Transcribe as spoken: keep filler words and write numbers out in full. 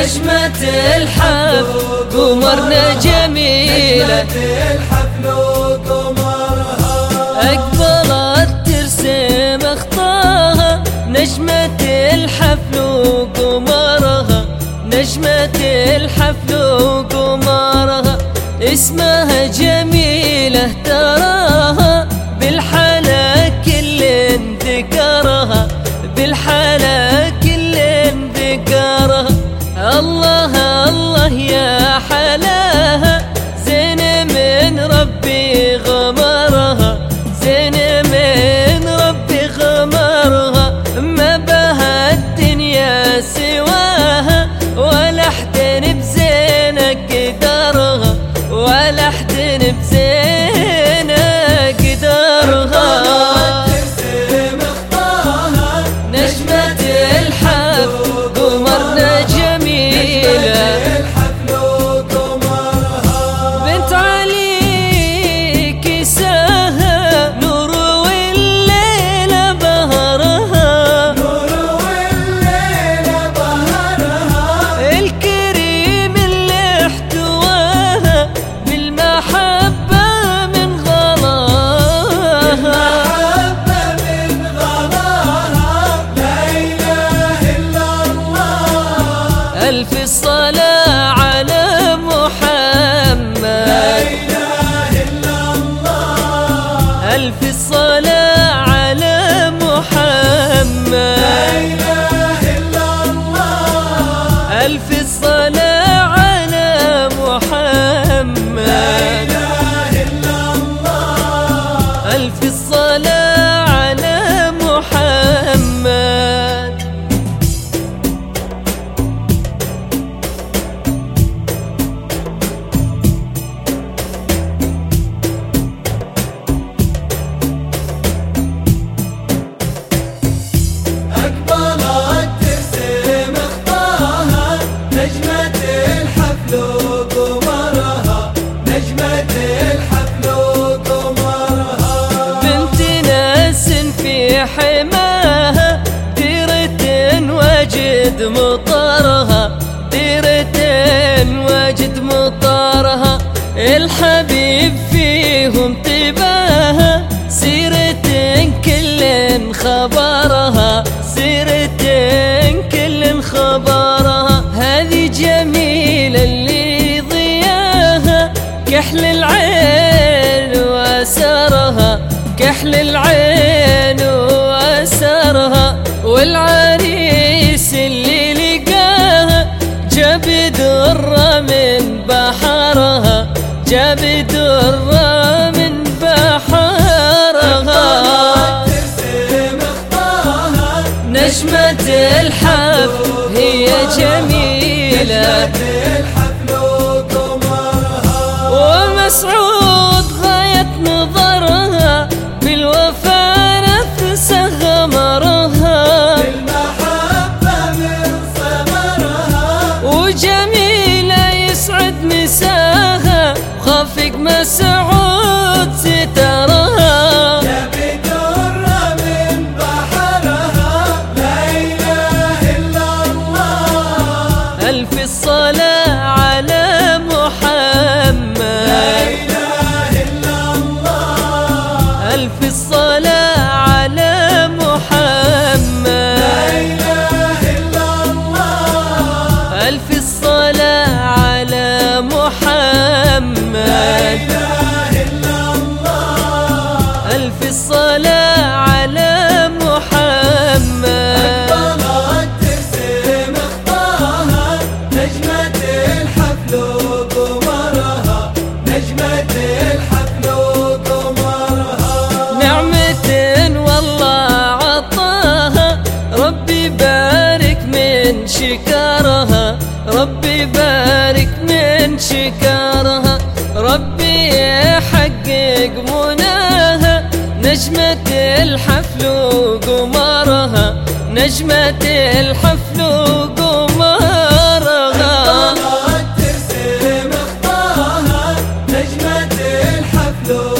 نجمة الحفل قمرنا جميلة، أقبلت ترسم أخطاها نجمة الحفل وقمرها، نجمة الحفل وقمرها، اسمها جميلة تراها بالحلا كل ذكرها، بالحلا كل ذكرها. الله الله يا حلاها زين من ربي غمرها، زين من ربي غمرها، ما بها الدنيا سواها ولا احد بزينك قدرها، ولا احد بزينك قدرها. نجمة الحفل قمرنا جميلة، بنت علي كساها نور والليلة بهرها، الكريم اللي احتواها بالمحبة من غلاها، ألف الصلاة على محمد، لا إله إلا الله، ألف الصلاة على محمد، لا إله إلا الله، ألف الصلاة على محمد، لا إله إلا الله، ألف الصلاة على محمد. حماها ديرة وجد مطرها، ديرة وجد مطرها، الحبيب فيهم طباها، سيرة كل خبرها، سيرة كل خبرها، هذه جميلة اللي ضياها كحل العين وأسرها، كحل العين وأسرها، والعريس اللي لقاها جاب درة من بحرها، جاب درة من بحرها. نجمة الحفل هي جميلة، ومسعود غاية نظرها بالوفا نفس غمرها، بالمحبة من ثمرها، وجميلة يسعد مساها خافق مسعود سترها، جاب درة من بحرها، لا إله إلا الله، ألف الصلاة على محمد، لا إله إلا الله، ألف الصلاة على محمد، لا إله إلا الله، ألف الصلاة على محمد، لا إله إلا الله، ألف الصلاة على محمد. أقبلت ترسم أخطاها نجمة الحفل وقمرها، نجمة الحفل وقمرها، نعمة والله عطاها ربي بارك من شكرها، ربي بارك من شكرها، ربي يحقق مناها، نجمة الحفل وقمرها، نجمة الحفل وقمرها. أقبلت ترسم أخطاها نجمة الحفل